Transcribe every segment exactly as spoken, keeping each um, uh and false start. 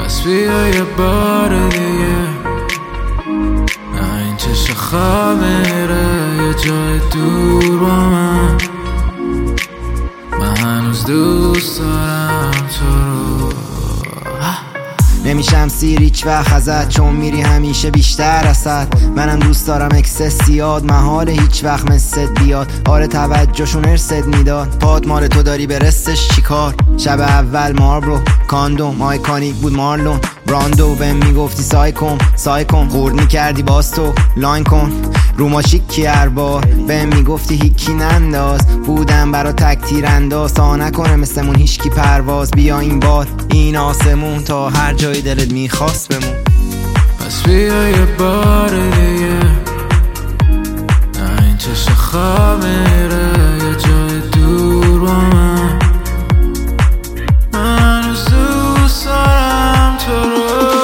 پس بیا یه بار دیگه، نه این چشم خواب میره یه جای دور با من. من هنوز دوست دارم تو رو. نمیشم سیر هیچ وقت ازت، چون میری همیشه بیشتر ازت. منم دوست دارم اکسس زیاد، محال هیچ وقت مثل بیاد. آره توجهشون ارست میداد، پاد مال تو داری برستش چیکار. شب اول ماربرو کاندوم آیکانیک بود، مارلون براندو بهم میگفتی سای کن سای کن، خورد میکردی باز تو لاین کن رو ماشیکی هر بار. بهم میگفتی هیکی ننداز، بودم برا تک تیر انداز، تا نکنه مثلمون هیچکی پرواز. بیا این بار این آسمون، تا هر جای دلت میخواست بمون. پس بیا یه بار دیگه، نه این چشم خواب میره یه جای دور با من. من هنوز دوست دارم تو رو.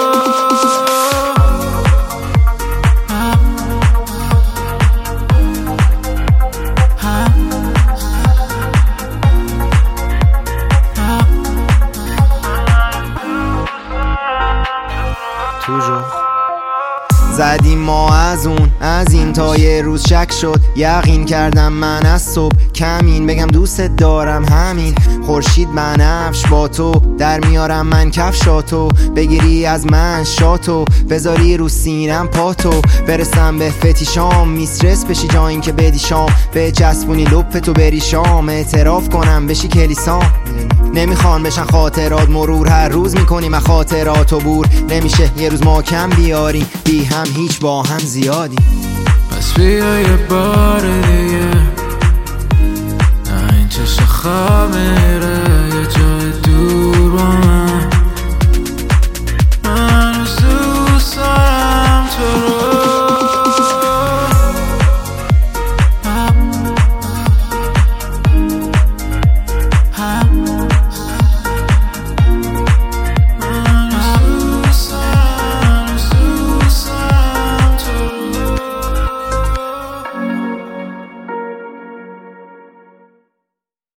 زدیم ما از اون از این، تا یه روز شک شد یقین کردم من از صبح کمین. بگم دوست دارم همین، خورشید بنفش با تو در میارم من کفشاتو. بگیری از من شاتو بذاری رو سینم پاتو، برسم به فتیشام میسترس بشی جا این که بدی شام. به جسبونی لپتو بری شام، اعتراف کنم بشی کلیسام. نمیخوان بشن خاطرات مرور، هر روز میکنیم از خاطراتو بور. نمیشه یه روز ما کم بیاریم، بی هم هیچ با هم زیادی. پس بیا یه بار دیگه، نه این چشم خواب